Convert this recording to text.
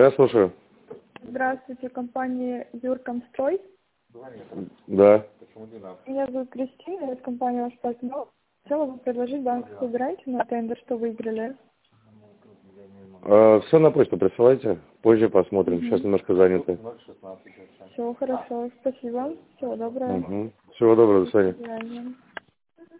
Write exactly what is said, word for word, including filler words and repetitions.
Да, слушаю. Здравствуйте, компания Юркомстрой. Да. Меня зовут Кристина, из компании «Ваш партнер». Хотела бы предложить банковскую гарантию на тендер, что выиграли. А, все на почту присылайте, позже посмотрим. Угу. Сейчас немножко заняты. Все хорошо, спасибо. Всего доброго. Угу. Всего доброго, до свидания. До свидания.